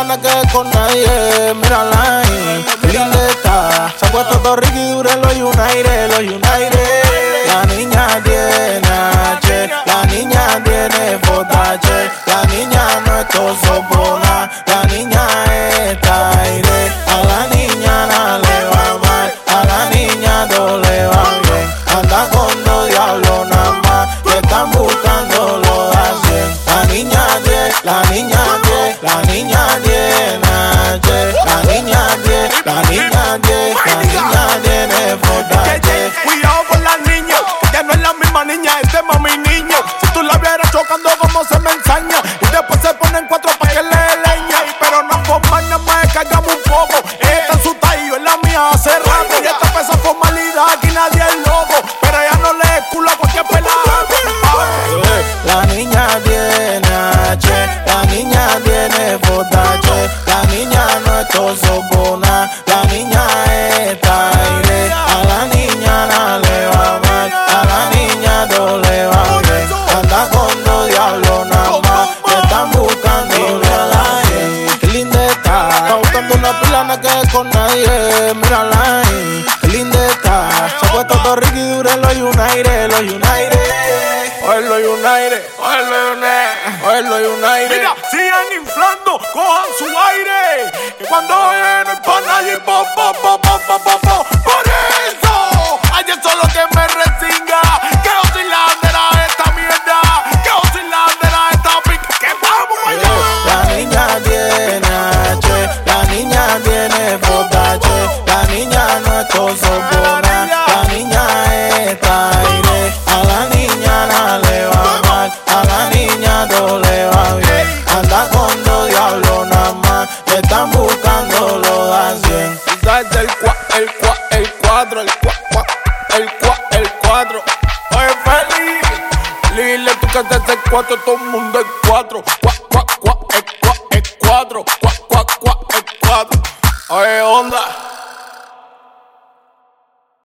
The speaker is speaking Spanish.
plana que con nadie. Mírala ahí, qué linda está. Se ha puesto todo Ricky Dure, los United, los United. La niña tiene H, la niña tiene botache. La niña no es tosopona, la niña está aire. A la niña no le va mal, a la niña no le va bien. Anda con dos diablos nada más, que están buscando los asien. La niña tiene, la niña tiene, la niña tiene H. La niña tiene, la niña tiene, la niña tiene botache. Cuidado con la niña, que ya no es la misma niña, este es mami niño. Si tú la vieras chocando como se me ensaña, y después se ponen cuatro pa' que le dé leña. Pero no formal, nada más descargamos un poco. Ella está en su tallo, es la mía hace rato. Y esta pesa formalidad, aquí nadie es loco. Pero ella no le es culo a cualquier pelada. La niña tiene H, la niña tiene botache. La niña no es tosopona, la niña está aire. A la niña no le va mal, a la niña no le va bien. Anda con dos diablos nada más, que están buscando la ahí. Qué linda está, está buscando una plana que con nadie. Mírala ahí, qué linda está. Se ha puesto todo Ricky Dure, los United, los United. Oye, los United, oye, los United, oye, los United. Mira, sigan inflando, cojan su aire. Que cuando viene el pana y po, po, po, po, po, po, po. Por eso, hay eso lo que me resinga. Quedo sin la bandera de esta mierda. Quedo sin la bandera de esta pica. Que vamos allá. La niña tiene H, la niña tiene botache. La niña no es tosopona, la niña está aire. A la niña no le va mal, a la niña no le va bien. Anda con dos diablos nada más, que están buscando los asien. Desde el 4, el 4, el 4. Oye, feliz. Dile tú que desde el 4 todo el mundo es 4. El 4. Oye, onda.